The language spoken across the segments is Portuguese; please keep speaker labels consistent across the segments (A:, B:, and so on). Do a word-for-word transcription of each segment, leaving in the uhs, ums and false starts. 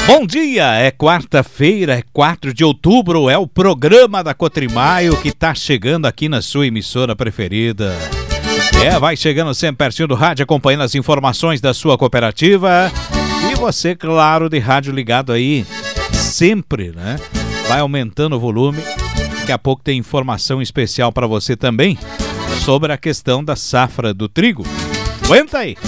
A: Bom dia, é quarta-feira, é quatro de outubro, é o programa da Cotrimaio que tá chegando aqui na sua emissora preferida. É, vai chegando sempre pertinho do rádio, acompanhando as informações da sua cooperativa. E você, claro, de rádio ligado aí, sempre, né? Vai aumentando o volume. Daqui a pouco tem informação especial para você também sobre a questão da safra do trigo. Aguenta aí!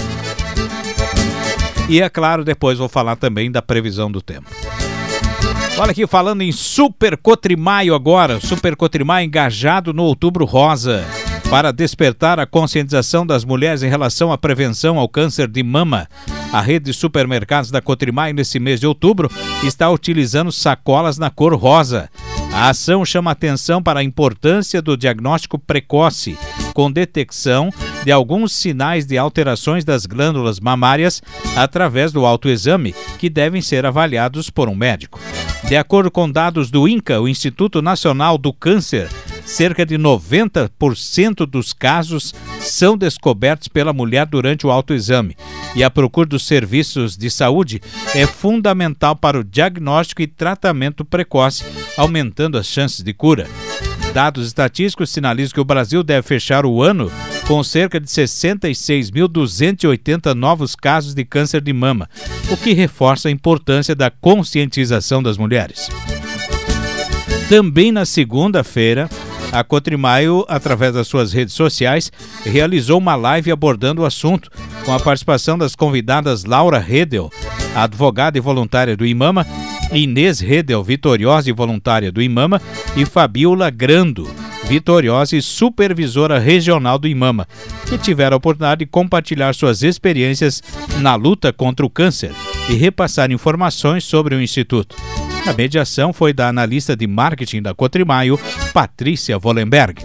A: E é claro, depois vou falar também da previsão do tempo. Olha aqui, falando em Super Cotrimaio agora, Super Cotrimaio engajado no Outubro Rosa, para despertar a conscientização das mulheres em relação à prevenção ao câncer de mama. A rede de supermercados da Cotrimaio, nesse mês de outubro, está utilizando sacolas na cor rosa. A ação chama atenção para a importância do diagnóstico precoce, com detecção de alguns sinais de alterações das glândulas mamárias através do autoexame, que devem ser avaliados por um médico. De acordo com dados do INCA, o Instituto Nacional do Câncer, cerca de noventa por cento dos casos são descobertos pela mulher durante o autoexame. E a procura dos serviços de saúde é fundamental para o diagnóstico e tratamento precoce, aumentando as chances de cura. Dados estatísticos sinalizam que o Brasil deve fechar o ano com cerca de sessenta e seis mil duzentos e oitenta novos casos de câncer de mama, o que reforça a importância da conscientização das mulheres. Também na segunda-feira, a Cotrimaio, através das suas redes sociais, realizou uma live abordando o assunto, com a participação das convidadas Laura Redel, advogada e voluntária do IMAMA, Inês Redel, vitoriosa e voluntária do IMAMA, e Fabiola Grando, vitoriosa e supervisora regional do IMAMA, que tiveram a oportunidade de compartilhar suas experiências na luta contra o câncer e repassar informações sobre o Instituto. A mediação foi da analista de marketing da Cotrimaio, Patrícia Vollenberg.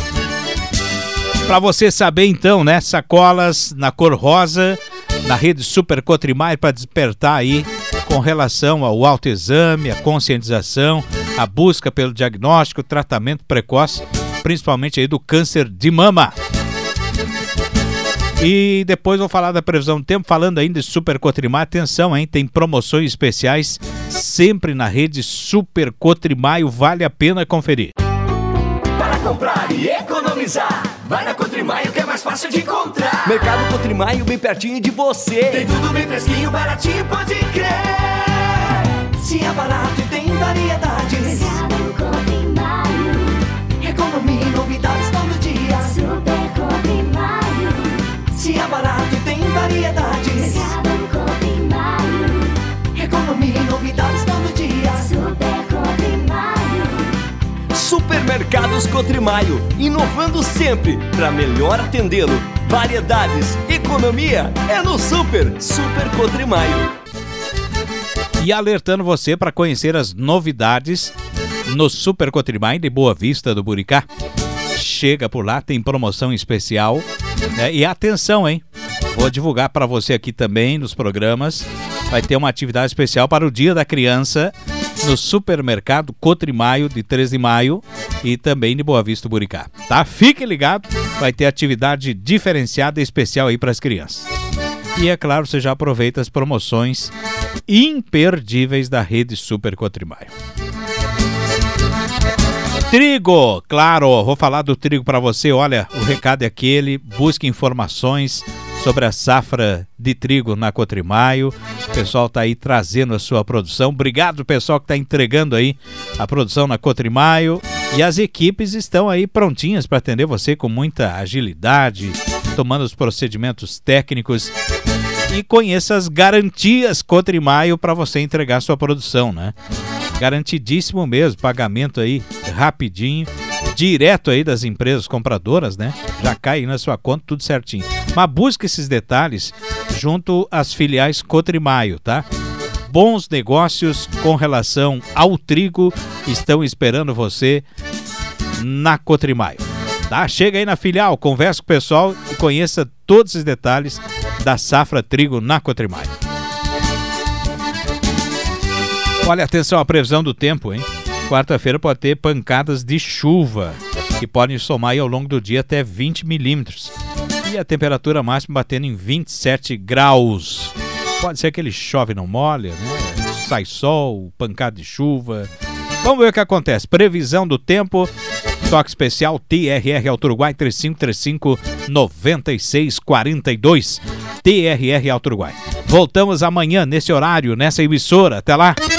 A: Para você saber então, né, sacolas na cor rosa, na rede Super Cotrimaio, para despertar aí com relação ao autoexame, a conscientização, a busca pelo diagnóstico, tratamento precoce, principalmente aí do câncer de mama. E depois vou falar da previsão do tempo, falando ainda de Super Cotrimaio. Atenção, hein? Tem promoções especiais sempre na rede Super Cotrimaio, vale a pena conferir.
B: Para comprar e economizar, vai na Cotrimaio que é mais fácil de encontrar.
C: Mercado Cotrimaio bem pertinho de você.
B: Tem tudo bem fresquinho, baratinho, pode crer. Se é barato e tem variedade.
D: Mercado Cotrimaio.
B: Economia e novidades todo dia.
D: Super Cotrimaio.
B: Se é barato e tem variedade.
D: Mercado Cotrimaio.
B: Economia e novidades todo dia.
D: Super Cotrimaio.
C: Supermercados Cotrimaio, inovando sempre para melhor atendê-lo. Variedades, economia é no Super, Super Cotrimaio.
A: E alertando você para conhecer as novidades no Super Cotrimaio de Boa Vista do Buricá. Chega por lá, tem promoção especial, né? E atenção, hein? Vou divulgar para você aqui também nos programas. Vai ter uma atividade especial para o Dia da Criança no Supermercado Cotrimaio de três de maio e também de Boa Vista do Buricá. Tá? Fique ligado, vai ter atividade diferenciada e especial aí para as crianças. E é claro, você já aproveita as promoções imperdíveis da rede Super Cotrimaio. Trigo, claro, vou falar do trigo para você. Olha, o recado é aquele, busque informações sobre a safra de trigo na Cotrimaio. O pessoal está aí trazendo a sua produção. Obrigado, pessoal, que está entregando aí a produção na Cotrimaio. E as equipes estão aí prontinhas para atender você com muita agilidade, tomando os procedimentos técnicos. E conheça as garantias Cotrimaio para você entregar sua produção, né? Garantidíssimo mesmo, pagamento aí rapidinho, direto aí das empresas compradoras, né? Já cai aí na sua conta, tudo certinho. Mas busque esses detalhes junto às filiais Cotrimaio, tá? Bons negócios com relação ao trigo estão esperando você na Cotrimaio, tá? Chega aí na filial, conversa com o pessoal e conheça todos os detalhes da safra trigo na Cotrimaio. Olha, atenção à previsão do tempo, hein? Quarta-feira pode ter pancadas de chuva, que podem somar aí ao longo do dia até vinte milímetros. E a temperatura máxima batendo em vinte e sete graus. Pode ser que ele chove não molha, né? sai sol, pancada de chuva. Vamos ver o que acontece. Previsão do tempo, toque especial T R R Alto Uruguai três cinco três cinco, nove seis quatro dois. T R R Alto Uruguai. Voltamos amanhã nesse horário, nessa emissora. Até lá!